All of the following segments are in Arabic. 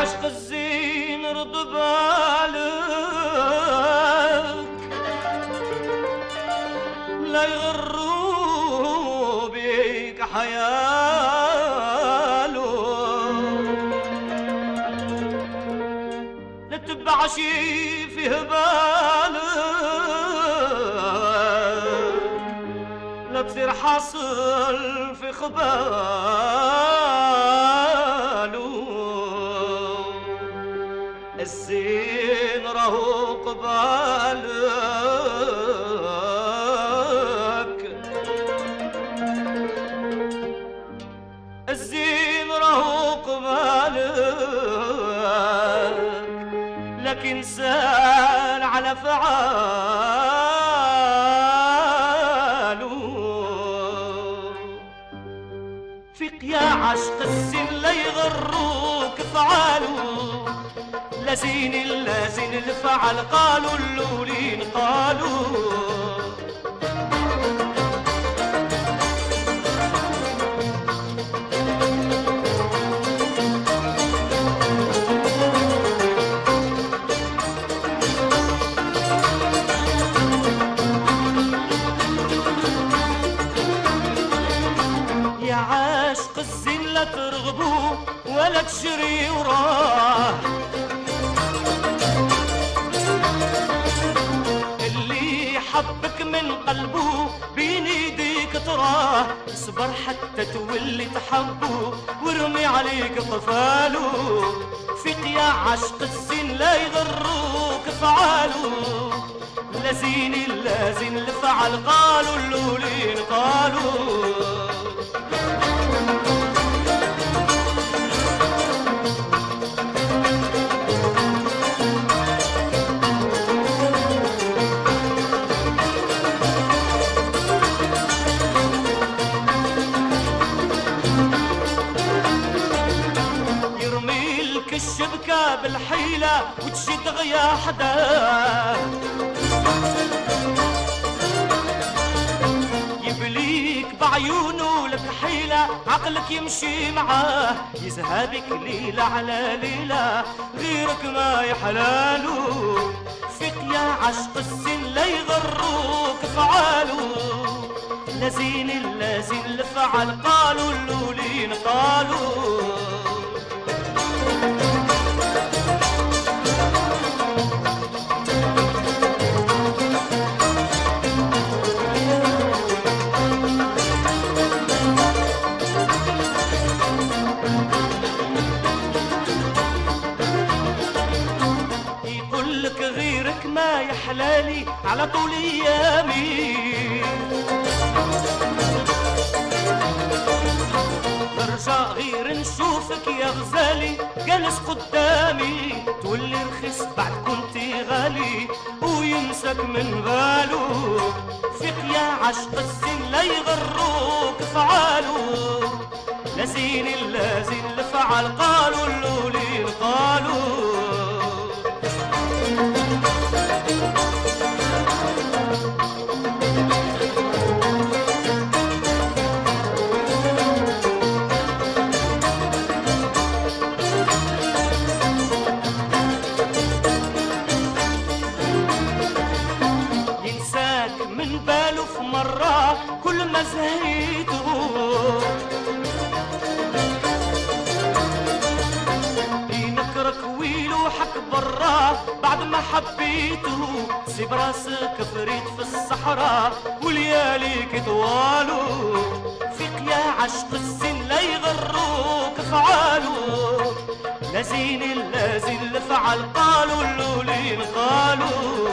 عاشق الزين رد بالك لا يغروا بيك حياله لا تتبع شي فيه بالك لا تصير حاصل في خباله الزين راهو قبالك الزين راهو قبالك لكن سال على فعاله فيق يا عشق الزين لا يغروك فعاله لزين اللازين الفعل قالوا اللولين قالوا يا عاشق الزين لا ترغبوا ولا تجري وراه حبك من قلبه بين ايديك تراه اصبر حتى تولي تحبه وارمي عليك طفاله فيق يا عشق الزين لا يغروك فعاله لزين اللازين الفعل قالوا اللولين قالوا الشبكة بالحيلة وتشد غيا حداه يبليك بعيونه لك حيلة عقلك يمشي معاه يزهبك ليلة على ليلة غيرك ما يحلاله فيق يا عشق الزين لا يغروك فعاله لزين اللازين الفعل قالوا اللولين قالوا يقولك غيرك ما يحلالي على طول ايامي برجع غير نشوفك يا غزالي جالس قدامي تولي رخيص بعد كنتي غالي وينسك من باله فيق يا عشق الزين لا يغروك فعاله لزين اللازين الفعل قالوا اللولين قالوا من باله في مرة كل ما زهيته ينكرك ويلوحك برا بعد ما حبيته سيب راسك فريد في الصحراء ولياليك طواله فيق يا عشق الزين لا يغروك فعاله لزين اللازين الفعل قالوا اللولين قالوا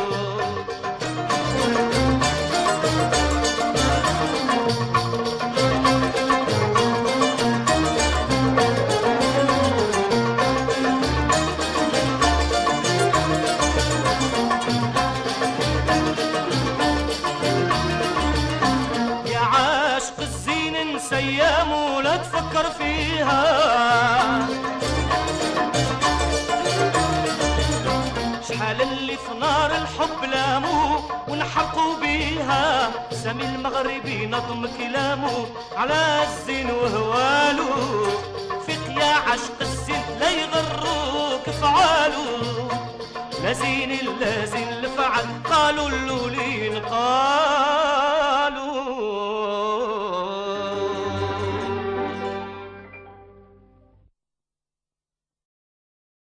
ايام ولا تفكر فيها شحال اللي في نار الحب لامو ونحرقوا بيها سامي المغربي نظم كلامه على الزين وهوالو فيق يا عشق الزين لا يغروك فعالو لازين اللازين